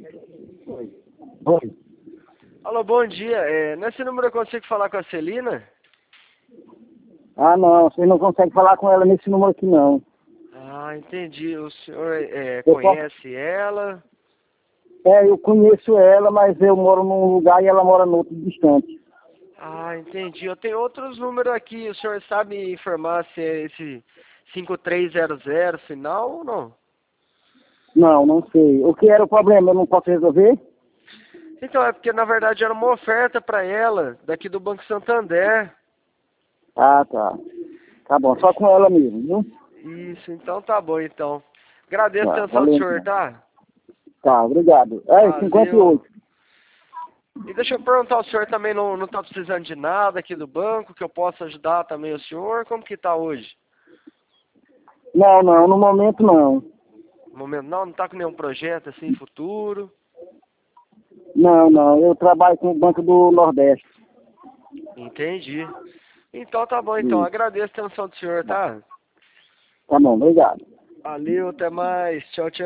Oi. Alô, bom dia. Nesse número eu consigo falar com a Celina? Ah, não, você não consegue falar com ela nesse número aqui, não. Ah, entendi. O senhor Eu posso... conhece ela? eu conheço ela, mas eu moro num lugar e ela mora no outro distante. Ah, entendi. Eu tenho outros números aqui. O senhor sabe me informar se é esse 5300 final ou não? Não, não sei. O que era o problema? Eu não posso resolver? Então, é porque na verdade era uma oferta para ela, daqui do Banco Santander. Ah, tá. Tá bom, só com ela mesmo, viu? Isso, então tá bom, então. Agradeço a Tá, atenção do valeu senhor, então. tá? Tá, obrigado. Valeu. 58. E deixa eu perguntar, o senhor também não tá precisando de nada aqui do banco, que eu possa ajudar também o senhor? Como que tá hoje? Não, não, no momento não. No momento não tá com nenhum projeto assim, futuro? Não, não, eu trabalho com o Banco do Nordeste. Entendi. Então tá bom, então. Isso. Agradeço a atenção do senhor, tá? Tá bom, obrigado. Valeu, até mais. Tchau, tchau.